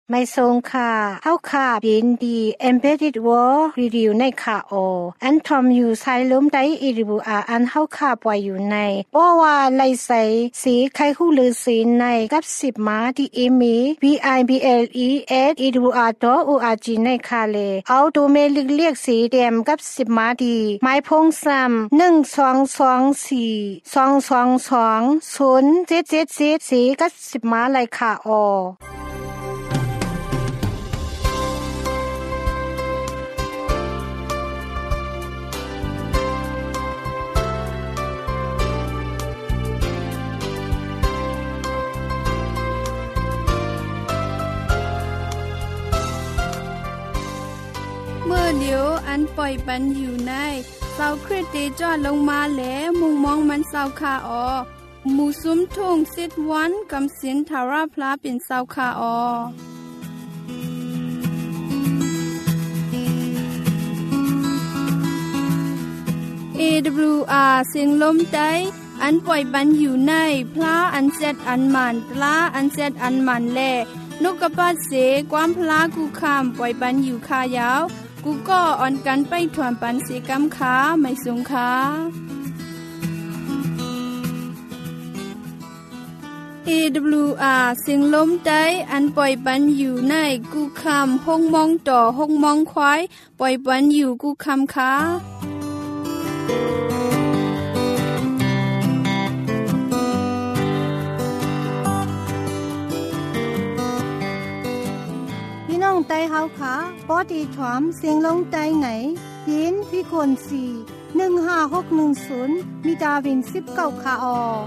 ไม่ทรงค่ะเฮาค่ะยินดี Embedded World Review ในค่ะอันทอมอยู่ไซล้มได้อีริบูอันเฮาค่ะปล่อยอยู่ในบ่ว่าไลใสสีไข่ฮู้ลือสีในกับ10มาที่อีมี bibles@edwr.org ในค่ะเลเอาดูเมลิกเรียกสีแดมกับ10มาดีไม้พงซ้ำ1224 222 0777สีกับ10มาเลยค่ะเมื่อเดียวอันปล่อยปันอยู่ในเสาคริสต์จอดลงมาแล้วมุงมองมันเสาคาหมู่ซุ้มทุ่งซิดวันกำสินทาราพลาเป็นเสาคาAWR เสียงลมใจอันปล่อยปันอยู่ในพระอันเซตอันมันตลาอันเซตอันมันแลนกกระปาดเสความพลากูคำปล่อยปันอยู่คายาวกูก็อ่อนกันไปถวนปันเสกำขาไม่สูงขาAWR เสียงลมใจอันปล่อยปันอยู่ในกูคำห้องมองต่อห้องมองควายปล่อยปันอยู่กูคำขาน้องไตเฮาค่ะปอดีถอมเสียงลงไตไหนยินพี่คน4 15610มีดาวิน19ค่ะ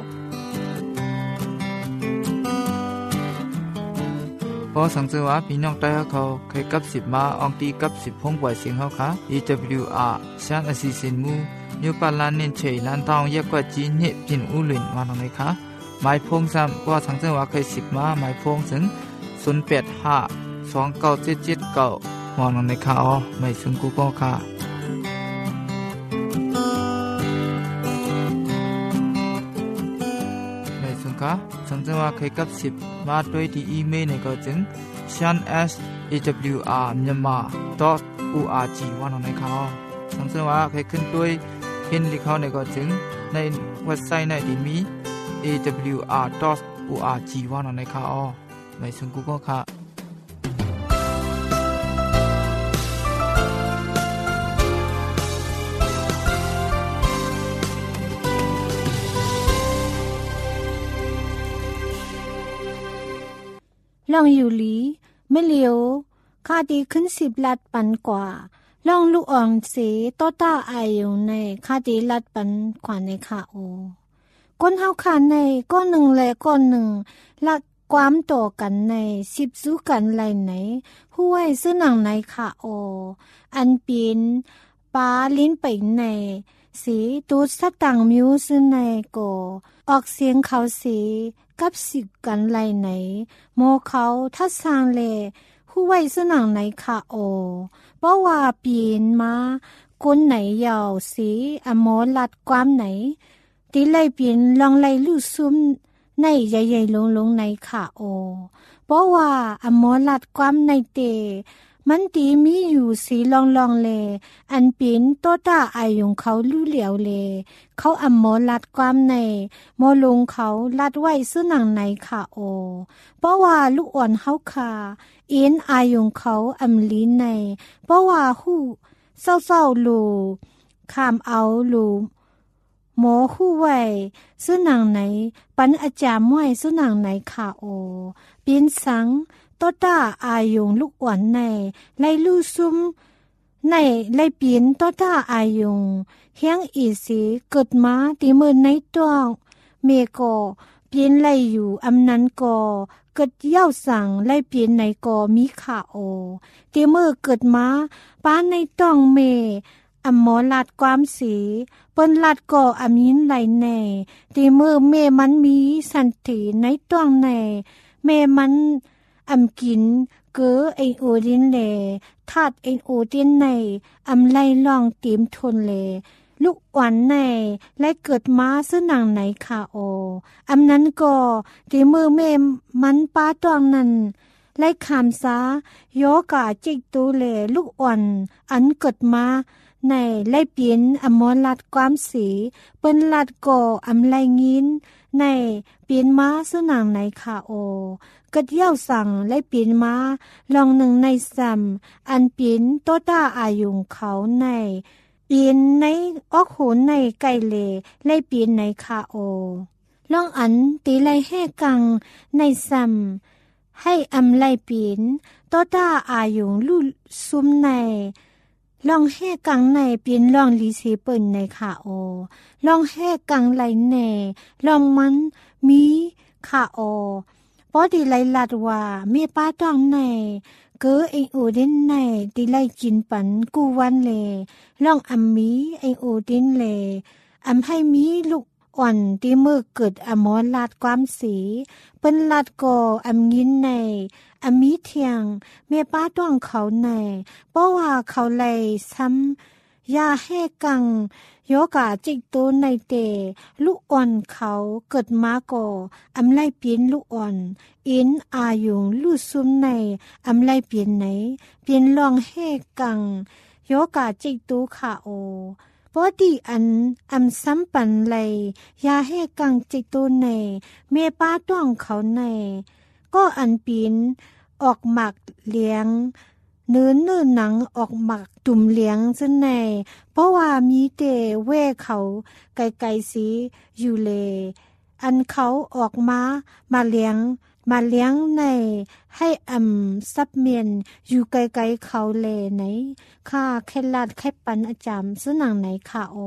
พอสังเกตว่าพี่น้องไตเขาเคยกับ10มาอองตีกับ10พงปล่อยเสียงเฮาค่ะ EWR ชันอสิสินมูยูปาลานเนเชยลันตองเยกกว่าจีเนพินอุลินมาตรงไหนคะหมายพงซ้ำว่าสังเกตว่าเคย10มาหมายพงถึง085 2977มองในข่าวไม่ซึ่งกูก็ค่ะไม่ซึ่งค่ะสังเกตว่าเคยกับ10มาด้วยที่อีเมลในก็จึง shan@awr.org ว่าในข่าวสังเกตว่าเคยขึ้นด้วยพินลิข่าวในก็จึงในเว็บไซต์ในที่มี awr.org ว่าในข่าวไม่ซึ่งกูก็ค่ะลองอยู่หลีไม่เลียวค่าดีขึ้น10ลัดปันกว่าลองลูกอ่อนเสต้อต้าอายอยู่ในค่าดีลัดปันกว่าในค่ะก้นเฮาขาในก้อนหนึ่งและก้อนหนึ่งลักความต่อกันใน10สู้กันไหลไหนห้วยซื้อหนังในค่ะอันปีนปาลิ้นไปในสีตูดสตังมิวซื้อในก่อออกเสียงเขาสีกับ10กันไหลไหนโมเขาทัดสร้างเลผู้ไว้สนังไหนค่ะเพราะว่าปีนมาก้นไหนยาวสีอโมลัดความไหนตีไล่ปีนลองไล่ลู่ซุ่มในใหญ่ๆลงในค่ะเพราะว่าอโมลัดความในเตมันตีมีอยู่สีลองเลอันปีนโตตาอายงเขาลู่เหลียวเลเขาอโมลัดความในโมลงเขาลัดไว้ซื้อหนังในค่ะเพราะว่าลูกอ่อนเฮาค่ะอินอายงเขาอำลีในเพราะว่าฮู้เศร้าๆลูข้ามเอาลูหมอฮู้ไว้ซื้อหนังไหนปันอาจารย์ม้วยซื้อหนังไหนค่ะปีนสังโตตาอายงลูกอ่อนในไล่ลู่ซุ่มในไล่ปีนโตตาอายงเฮียงอีสีเกิดมาตีมือในตัวเมกอปีนไล่อยู่อำนั้นกอเกิดเย้าสั่งไล่ปีนในกอมีขาตีมือเกิดมาป้าในต้องเมอำหมอลัดความสีเปิ้นลัดก่ออามินไหลแน่ตีมือเมมันมีสันติในต้องในเมมันอำกินเกือไอโอดินเลทาดไอโอดินในอำไลลองเต็มทนเลลูกอ่อนในและเกิดมาซื้อหนังไหนค่ะอำนั้นก็ตีมือเมมันป้าตองนั้นไล่คำซาโยกาจิกตูเลลูกอ่อนอันเกิดมาในไล่เปลี่ยนอมรลัดความสีเปิ้นลัดก่ออำไลงินในเปลี่ยนมาสุนังในคาโอกัดเย้าสั่งไล่เปลี่ยนมาลองหนึ่งในซ้ำอันเปลี่ยนโตต้าอายุงเขาในเปลี่ยนในออกโหนในไก่เลไล่เปลี่ยนในคาโอลองอันตีไล่แห่กังในซ้ำให้อำไลเปลี่ยนโตต้าอายุงลู่ซุมในลองแห่กังในเปลี่ยนลองลีเซเปิลในคาโอลองแห่กังไหลแน่ลองมันมีคาโอปอดีไลลัดว่าเมป้าต้องในเกอเองโอเดนในดีไลกินปันกูวันเลลองอัมมีเองโอเดนเลอัมให้มีลูกอ่อนที่มือเกิดอมรลาดความสีเป็นลาดก่ออัมยินในอัมมีเทียงเมป้าต้องเขาในเพราะว่าเขาเลยซ้ำยาให้กังโยกาจิกโตในเตลูกอ่อนเขาเกิดมาก่ออำไลเปลี่ยนลูกอ่อนอินอายุงลู่ซุมในอำไลเปลี่ยนไหนเปลี่ยนลองให้กังโยกาจิกโตขาโอปอดีอันอำซ้ำปันไลยาให้กังจิกโตในเมป้าต้องเขาในก็อันปีนออกหมักเลี้ยงเนื้อหนังออกหมักตุ่มเลี้ยงซึ่งในเพราะว่ามีเตเว่เขาไกลๆสีอยู่เลอันเขาออกมาเลี้ยงในให้ซับเมียนอยู่ไกลๆเขาเลไหนค่าแค่ลาดแค่ปันอาจารย์ซึ่งหนังไหนค่ะโอ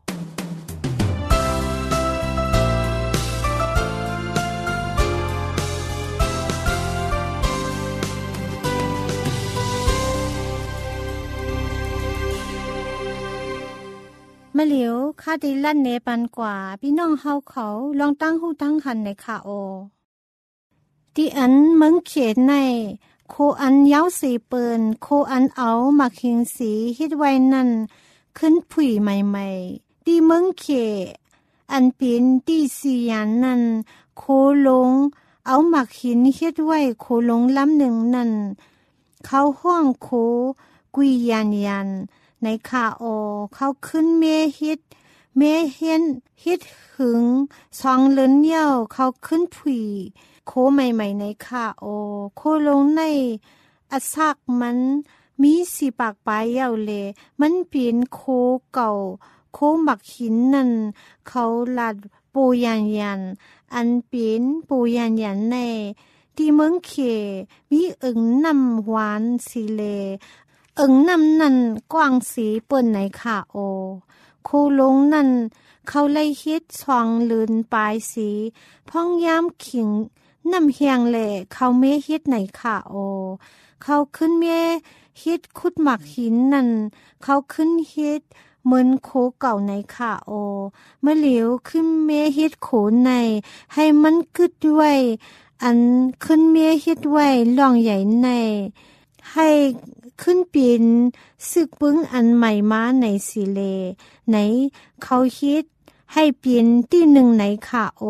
มะเหลียวคาดิลั่นเนปันกว่าพี่น้องเฮาเขาลองตั้งหูตั้งหันในค่ะโอที่อันเมืองเขตในโคอันยาวสีเปินโคอันเอามาเคียงสีฮิดไว้นั่นขึ้นผุยใหม่ๆที่เมืองเขตอันเป็นที่สียันนั่นโคลงเอามาหินฮิดไว้โคลงลำหนึ่งนั่นเขาห้องโคกุยยันในคาโอเขาขึ้นเมฮิตเมเฮียนฮิตหึงสองเลินเยี่ยวเขาขึ้นผุยโคใหม่ๆในคาโอโคลงในอัศกมันมีสีปากปลายยาวเลมันเป็นโคเก่าโคหมักหินนั่นเขาลัดปูยันอันเป็นปูยันในที่เมืองเขมีอึ่งน้ำหวานสีเลอึ่งน้ำนั่นกว้างสีเปิ้นในค่ะโอโคลงนั่นเขาไล่ฮิตช่องลืนปลายสีพ่องย้ำขิงน้ำเฮียงแหล่เขาเมฮิตในค่ะโอเขาขึ้นเมฮิตคุดหมักหินนั่นเขาขึ้นฮิตเหมือนโคเก่าในค่ะโอเมื่อเหลียวขึ้นเมฮิตโขในให้มันกึดด้วยอันขึ้นเมฮิตไว้ลองใหญ่ในให้ขึ้นปีนซึกปึ้งอันใหม่มาในสีเลไหนเขาฮิตให้เปลี่ยนที่หนึ่งในค่ะโอ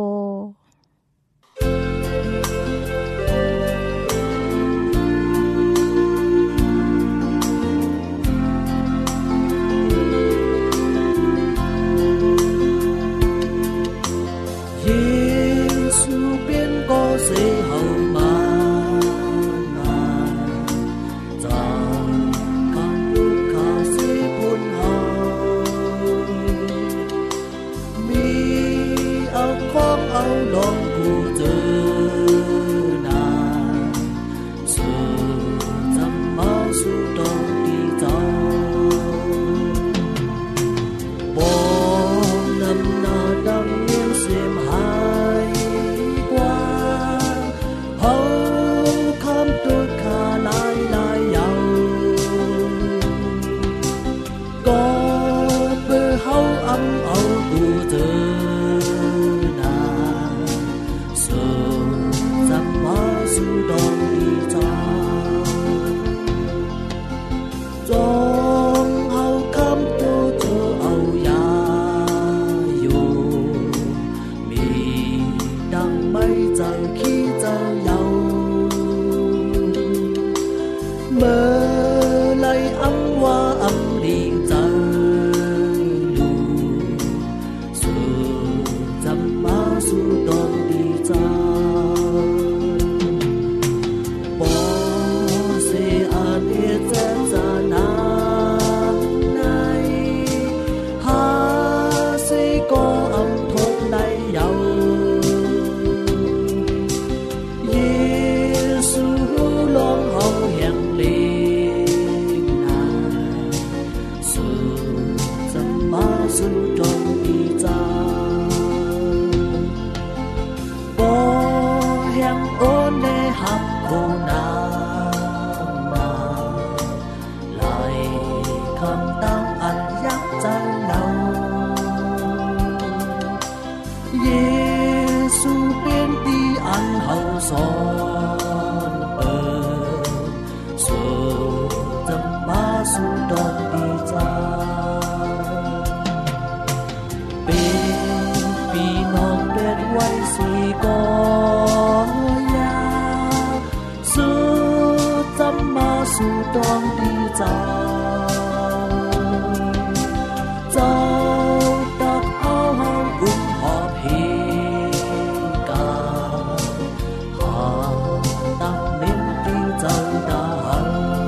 เอา mơ lại ấm hoa ấm liền giờ lù sự dầm má su đòn đi cha bỏ xe an hết ra ra nắng này ha sẽ có ấm thốt này giàu Giêsu long hậu hẹn liền này sự dầm má su đòn đi cha bỏ hẹn ôn lệ hấp khổ nàng lại không tăng ăn giác chân đầu Giêsu bên đi ăn hậu son bờ sự dầm má su đòn đi cha bên vì non bên quay xì có ya sự dầm má su đòn đi cha dẫu đắp áo hồng họp hi cả họ tăng nên đi dẫu đã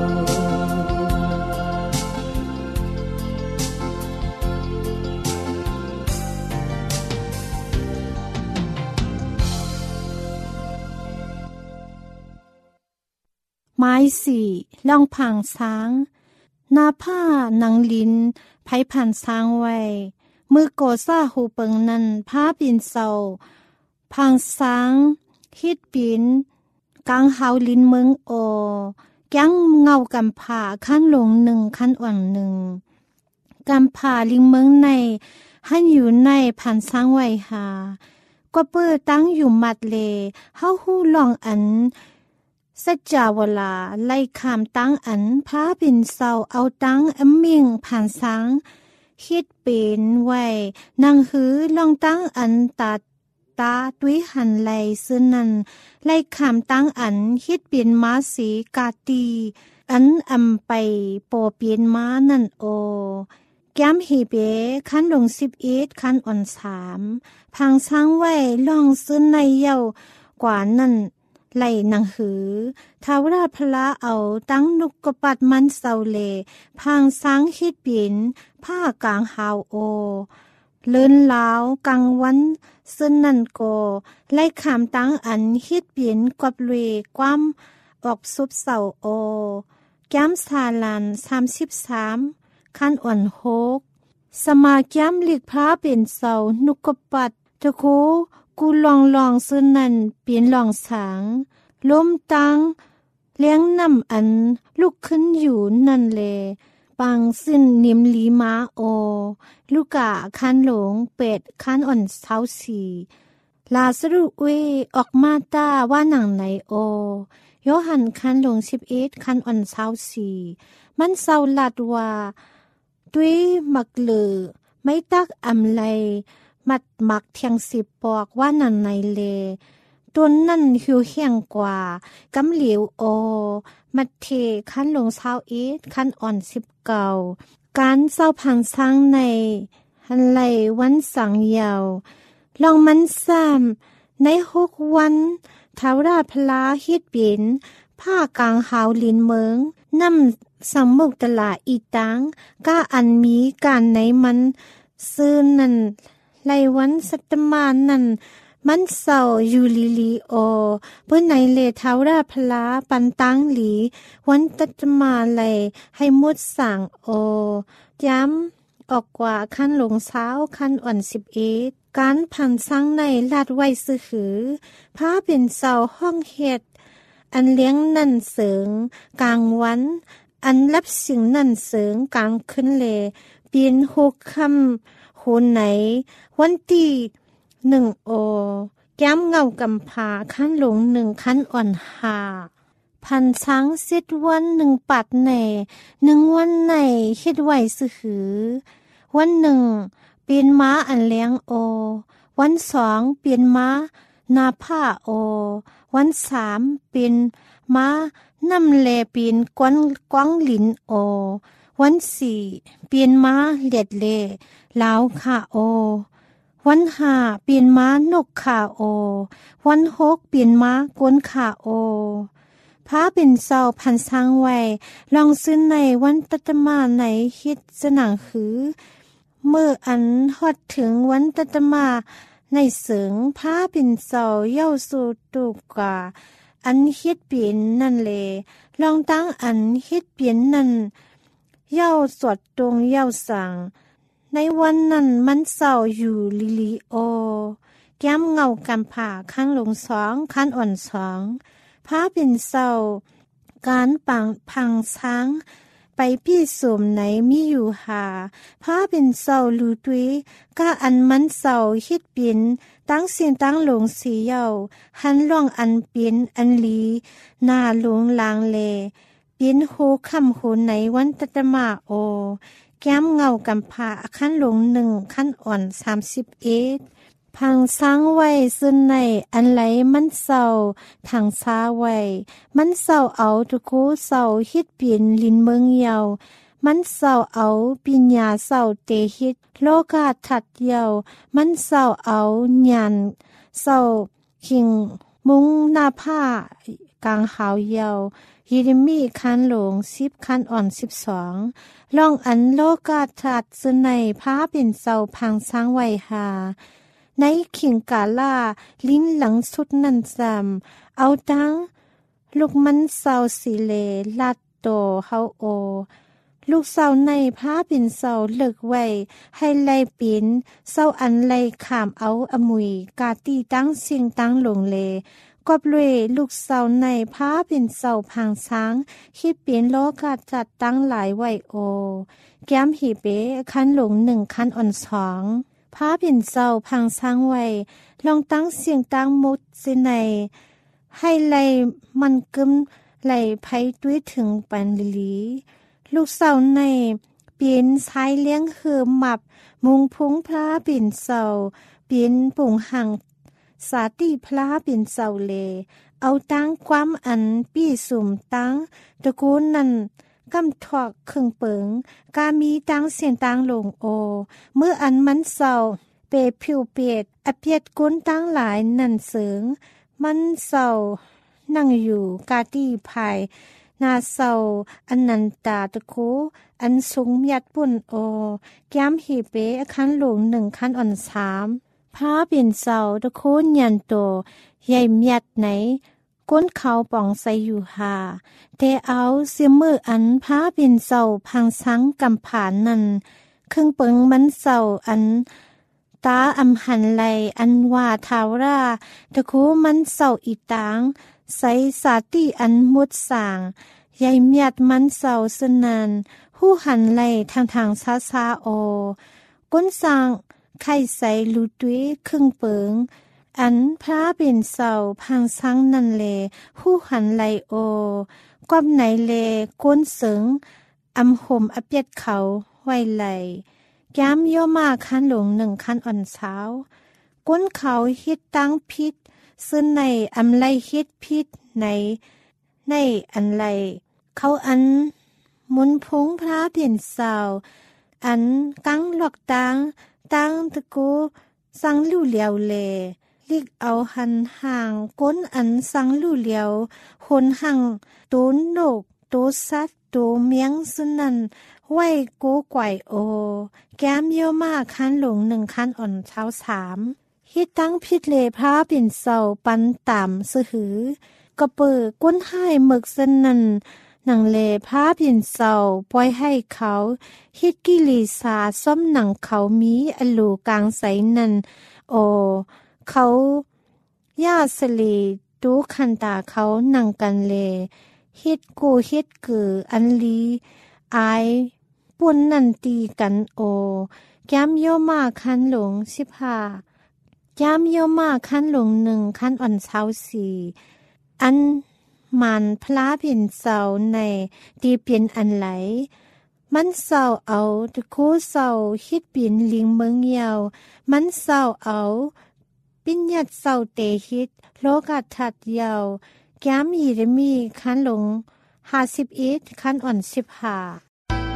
ไม้สี่ล่องพังช้างนาผ้านังลินไผพันช้างไว้มือโกซาหูเปิงนั้นผ้าปินเศร้าพังช้างฮิดปินกลางเฮาลินเมืองโอแก้งเงากำผาขั้นลงหนึ่งขั้นอ่อนหนึ่งกำผาลิงเมืองในหันอยู่ในพันช้างไว้หาก็เปิดตั้งอยู่มัดเลเฮาหู้ลองอันสัจจาวลาไล่ขามตั้งอันพาเป็นเศร้าเอาตั้งอมิงผ่านสังคิดเป็นไว้นางหือลองตั้งอันตาตุ้ยหันไหลซึ่งนั้นไล่ขามตั้งอันคิดเป็นม้าสีกาตีอันอำไปโปเปลี่ยนม้านั่นโอแก้มฮีเบขั้นลง11ขั้นอ่อน3พังช้างไว้ลองซึ่งในเย้ากว่านั้นไล่นางหือท้าวราชพระเอาตั้งนุกกปัดมันเศร้าเลพังช้างคิดปิ่นผ้ากลางหาวโอเลินลาวกลางวันซึ่งนั่นโกไล่ขามตั้งอันคิดปิ่นกบเวความออกซุบเศร้าโอแก้มซาลัน33ขั้นอ่อน6สมาแก้มหลีกพระเป็นเศร้านุกกปัดตะโคกูลองซึ่งนั่นเปลี่ยนลองสางล้มตังเลี้ยงน้ำอันลุกขึ้นอยู่นั่นแลปังสิ้นนิมลีมาโอลูกะคันหลงเป็ดคันอ่อนเท้าสีลาสรุเวออกมาตาว่าหนังไหนโอโยหันคันหลง11คันอ่อนเท้าสีมันเศร้าลัดว่าด้วยมักเหลือไม่ตักอำไลมักเทียง10ปอกว่านันในเลตัวนั่นหิวเฮียงกว่ากำเหลียวโอมัดเทคันลง21คันอ่อน19การเศร้าพังช้างในหันไหลวันสังยาวลองมันซ้ำใน6วันท้าวราชพลาฮิดปินผ้ากลางหาวลินเมืองนำสังมุกตลาอีตังก้าอันมีการในมันซื้อนั่นไลวันสัตมานั่นมันเศร้าอยู่ลีโอเพื่อในเลท้าวราชพลาปันตังหลีวันตัตมาไลให้มุดสั่งโอย้ำออกกว่าขั้นลงเช้าขั้นอ่อน11การพันช้างในลาดไว้ซื้อหือผ้าเป็นเศร้าห้องเฮ็ดอันเลี้ยงนั่นเสริงกลางวันอันรับสิ่งนั่นเสริงกลางขึ้นเลเปลี่ยน6คำโหนไหนวันที่1โอแก้มเงากำผาขั้นลง1ขั้นอ่อน5พันช้าง10วัน1ปัดใน1วันในคิดไว้ซื้อหือวัน1เปลี่ยนม้าอันเลี้ยงโอวัน2เปลี่ยนม้านาผ้าโอวัน3เปลี่ยนม้านำแลปีนกวนกวางลินโอวันสี่เปลี่ยนมาเล็ดเลลาวค่ะโอวันห้าเปลี่ยนมานกค่ะโอวันหกเปลี่ยนมากวนค่ะโอพาเป็นเศร้าพันสังไว้ลองซื้อในวันตัตมาในฮิตสนังหือเมื่ออันฮอดถึงวันตัตมาในเสริงพาเป็นเศร้าเย้าสู่ตุกว่าอันฮิตเปลี่ยนนั่นเลลองตั้งอันฮิตเปลี่ยนนั่นเย้าสวดตรงเย้าสั่งในวันนั้นมันเศร้าอยู่ลิลิโอแก้มเงากำผ่าข้างลงสองข้างอ่อนสองพาเป็นเศร้าการปังพังช้างไปพี่สมไหนมีอยู่หาพาเป็นเศร้าลูตุยก้าอันมันเศร้าฮิตเปลี่ยนตั้งเสียงตั้งหลงสีเย้าหันล่องอันเปลี่ยนอันลีหน้าหลงลางเลเปลี่ยนโหคำโหไหนวันตตมาโอแก้มเงากำผ่าขั้นลงหนึ่งขั้นอ่อน31พังช้างไว้ซึ่งในอันไหลมันเศร้าทางซ้าไว้มันเศร้าเอาทุกคู่เศร้าฮิตเปลี่ยนลินเมืองเยามันเศร้าเอาปิญญาเศร้าเตฮิตโลกาถัดเยามันเศร้าเอาญาณเศร้าขิงมุงหน้าผ้ากลางหาวเยายิริมีคันหลง10คันอ่อน12ลองอันโลกาถัดซึ่งในพาเป็นเศร้าพังช้างไว้หาในขิงกาล่าลิ้นหลังสุดนันจำเอาดังลูกมันเศร้าสีเลลัดโตเฮาโอลูกเศร้าในพาเป็นเศร้าเลิกไว้ให้ไล่ปินเศร้าอันไล่ขามเอาอมุยกาตีตั้งเสียงตั้งหลงเลกอบเลยลูกเศร้าในพาเป็นเศร้าพังช้างคิดเปลี่ยนโลกาจัดตั้งหลายไว้โอแก้มหีเปคันหลง1คันอ่อน2พาเป็นเศร้าพังช้างไว้ลองตั้งเสียงตั้งมุดสิในให้ไล่มันกึมไล่ไผด้วยถึงปันลิลีลูกเศร้าในเปลี่ยนสายเลี้ยงเหือหมับมุงพุงพลาเป็นเศร้าเปลี่ยนปุ่งหังสาติพลาเป็นเศร้าเลเอาตั้งความอันปี้สุ่มตั้งตระกูลนั้นกำถอกเครื่องเปิงกามีตั้งเสียงตั้งลงโอเมื่ออันมันเศร้าเปผิวเปียดอเปียดก้นตั้งหลายนั่นเสริงมันเศร้านั่งอยู่กาตีภายนาเศร้าอันนันตาตะโคอันสูงยัดปุ่นโอแก้มหีเปคันหลง1คันอ่อน3พาเป็นเศร้าตะโคยันโตใหญ่เมียดไหนก้นเขาป่องใสอยู่หาแต่เอาเสียมืออันพาเป็นเศร้าพังช้างกำผ่านนั่นเครื่องเปิงมันเศร้าอันตาอำหันไหลอันว่าทาวราตะโคมันเศร้าอีตางใสสาติอันมุดสางใหญ่เมียดมันเศร้าสนานหู้หันไหลทางซาโอก้นสางไข่ใสลูตุยครึ่งเปิงอันพระเป็นเศร้าพังช้างนั่นเลหู้หันไหลโอกอบไหนเลก้นเสิงอำห่มอเปียดเขาไว้ไหลย้ำโยมาคันหลง1คันอ่อนเช้าก้นเขาฮิตตั้งพิษซึ่งในอำไลฮิตพิษในอันไลเขาอันมุนพงพระเปลี่ยนเศร้าอันกังหลอกตั้งตะกูสังลู่เหลียวเลลิกเอาหันห่างก้นอันสังลู่เหลียวคนห่างตูนโนกตูสัตตูเมียงสุนันไว้กูไกวโอแก้มโยมาคันหลง1คันอ่อนเช้า3ฮิตตั้งพิษเลพระเป็นเศร้าปันต่ำสหือกระเปิดก้นให้หมึกสนันหนังเลพระเป็นเศร้าปล่อยให้เขาฮิตกิลีสาซ้อมหนังเขามีอลูกลางใสนันโอเขาย่าสลีดูคันตาเขาหนังกันเลฮิตกูฮิตกืออันลีอายปุ่นนันตีกันโอแก้มโยมาคันหลง15ย้ำโยมาคันหลง1คันอ่อนเช้า4อันมันพลาเปลี่ยนเศร้าในตีเปลี่ยนอันไหลมันเศร้าเอาตะคูเศร้าฮิตเปลี่ยนลิงเมืองเยามันเศร้าเอาปิญญาเศร้าเตฮิตโลกาถัดเยาแก้มยีรมีคันหลง 51คันอ่อน15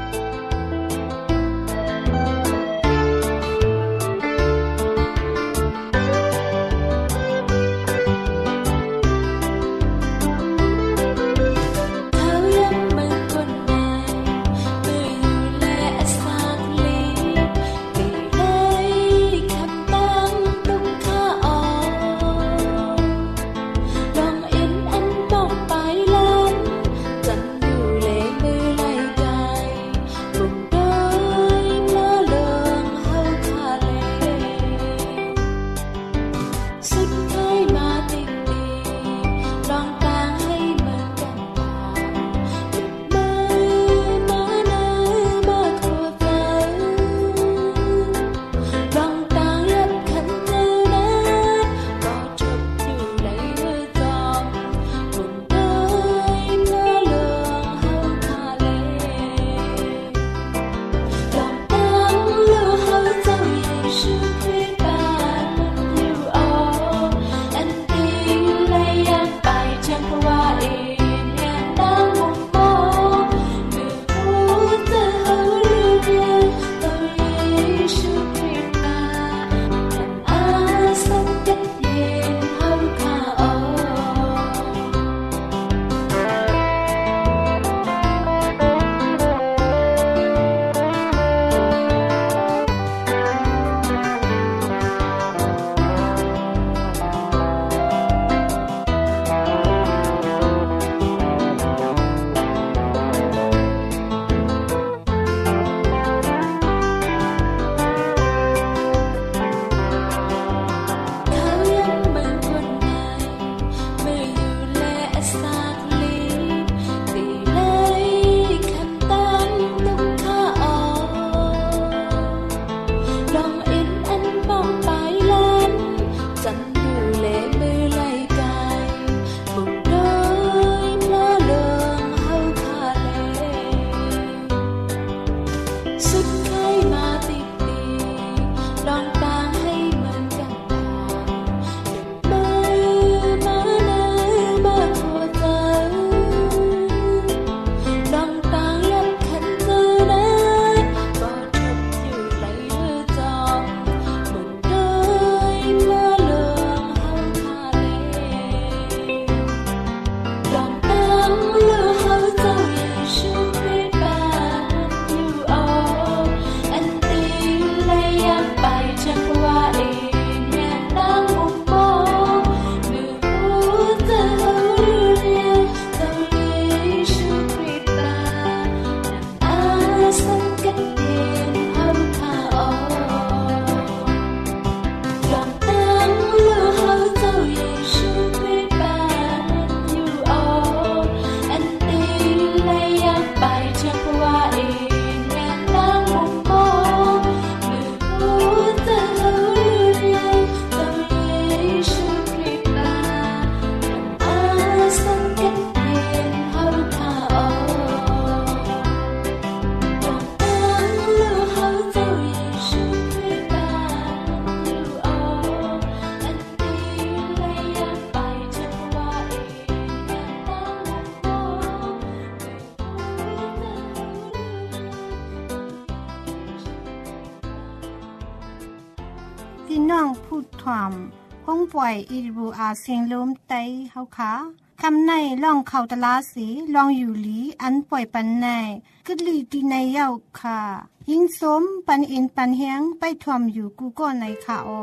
พี่น้องพูดถ่อมห้องป่วยอีบูอาเสียงลมไตเฮาค่ะคำในล่องเขาตลาสีลองอยู่หลีอันป่วยปันในกึดลีตีในเย้าค่ะยิ่งสมปันอินปันเฮียงไปถ่อมอยู่กูก็ในค่ะโอ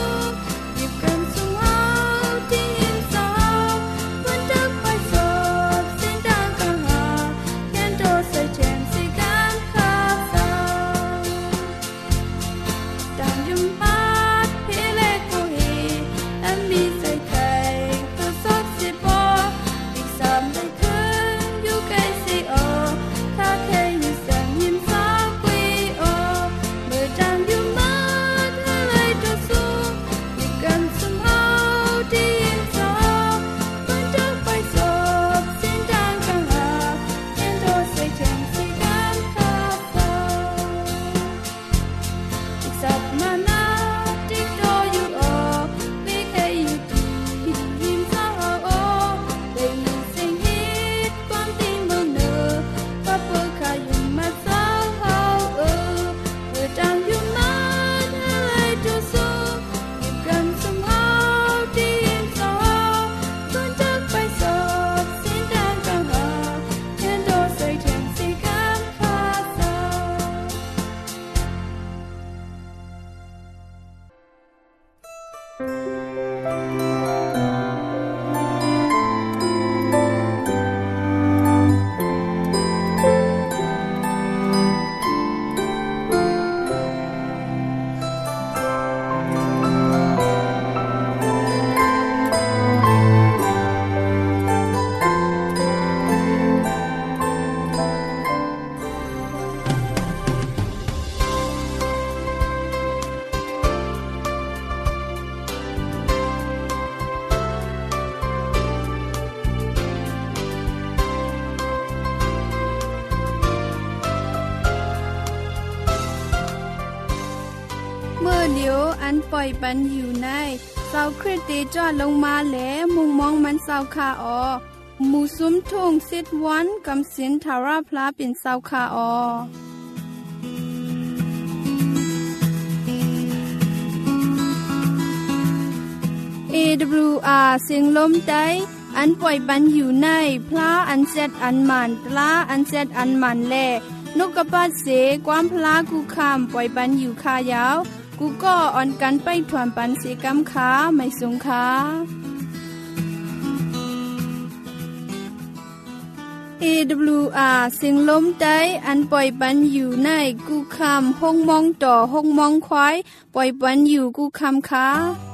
Hãy subscribe เมื่อเดียวอันปล่อยปันอยู่ในเสาคริสติจอดลงมาแหลมุงมองมันเสาคาออหมู่ซุ้มทุ่งซิดวันกำสินทาราพลาเป็นเสาคาออAWR เสียงลมได้อันปล่อยปันอยู่ในพลาอันเซตอันมันตลาอันเซตอันมันแลนกกระปาดเสความพลากูคำปล่อยปันอยู่คายาวกูก็อ่อนกันไปถวนปันเสกำขาไม่สงขาAWR เสียงลมได้อันปล่อยปันอยู่ในกูคำห้องมองต่อห้องมองควายปล่อยปันอยู่กูคำขา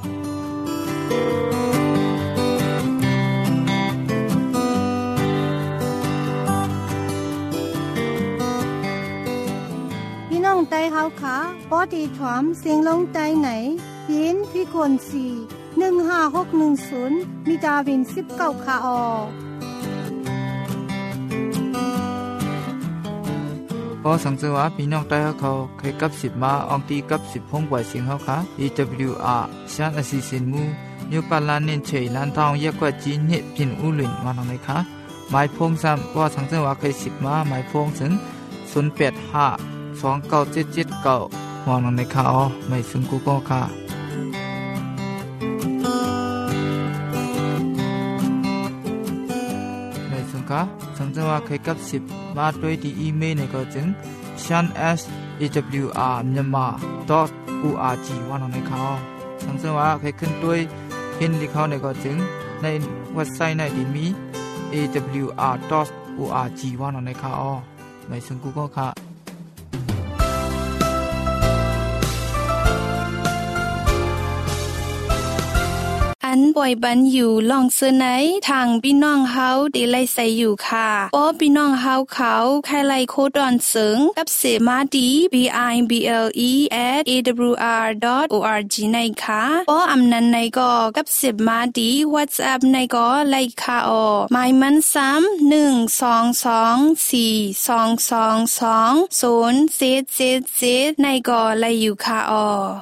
น้องไตเฮาขาปอดีถวมเสียงลงไตไหนยินพี่คน4156110มีดาวิน19ค่ะออพอสังเกตว่าพี่น้องไต้เขาเคยกับ10มาอองตีกับ10พงกว่าเสียงเฮาค่ะ AWR ชันอสิสินมูยปาลานินเฉยลันทองเยกว่าจีนเฮพินอุลินมาหนังไหนคะหมายพงซ้ำว่าสังเกตว่าเคย10มาหมายพงถึง085297779มองในข่าวไม่ซึ่งกูก็ค่ะไม่ซึ่งค่ะสังเกตว่าเคยกับ10มาด้วยที่อีเมลในก็จึง shanawr.myanmar.org ว่าในข่าวสังเกตว่าเคยขึ้นด้วยพินที่เขาในก็จึงในเว็บไซต์ในที่มี awr.org ว่าในข่าวไม่ซึ่งกูก็ค่ะอันป่อยบันอยู่ลองเสื้อไหนทางพี่น้องเฮาดีไลใส่อยู่ค่ะป้อพี่น้องเฮาเขาใครไลโคดอนเสิงกับเสมาดี bible@awr.org ในค่ะป้ออำนันในก็กับเสมาดี WhatsApp ในก็ไลค่ะออหมายมัน3122422207777ในก็ไลอยู่ค่ะออ